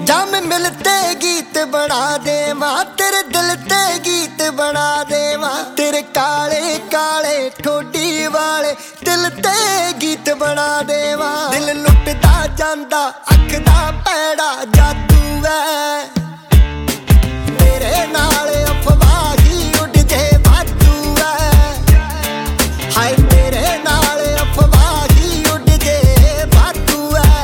जब मिलते गीत बना देवा, तेरे दिल ते गीत बना देवा। तेरे काले काले ठोडी वाले दिल ते गीत बना देवा। दिल लुटदा जांदा अख दा पैड़ा जादू है। तेरे नाल अफवाह ही उड़ जे वादू है। हाय तेरे नाल अफवाह ही उड़ जे वादू है।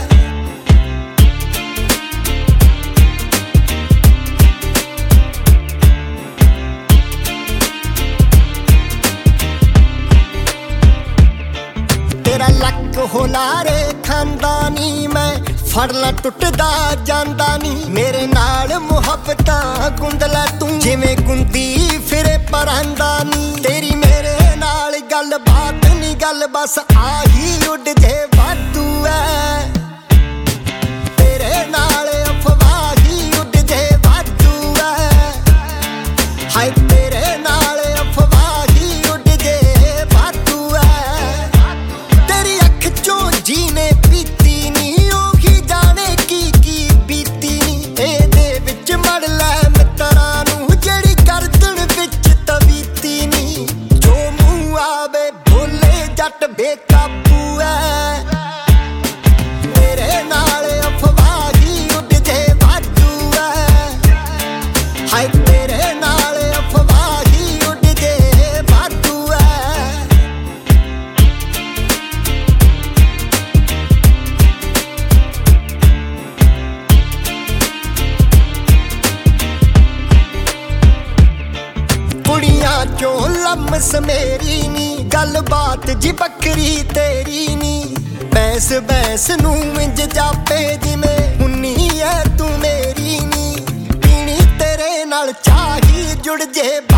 तेरा लक होलारे खानदानी, मैं फड़ ला टुटदा जांदा नी। मेरे नाल मुहब्बतां गुंद लै तू, जिवें गुंदी फिरे परांदा नी। तेरी मेरे नाल गल बात नी, गल बस आही उड़ जे वादू है। तेरे नाल अफवाह ही उड़ जे वादू है। हाय तेरे नाल अफवाह ही उड़ जे वादू है। तेरी अख चों जीने पीती नी, ओही जाने की बीती नी। एदे विच मड़ लै मित्तरां नूं, जेड़ी गर्दन विच तवीती नी। जो मूंह आवे बोले जट बेकाबू है। तेरे नाल अफवाह ही उड़ जे वादू है। हाय तेरे नाल अफवाह ही उड़ जे वादू है। कुड़ियां चों लम्स मेरी नी, गल बात जी बकरी तेरी नी। बैंस बैंस नूं इंज जापे जिवें हुन्नी है तू मेरी नी। पीनी तेरे नाल चाही जुड़ जे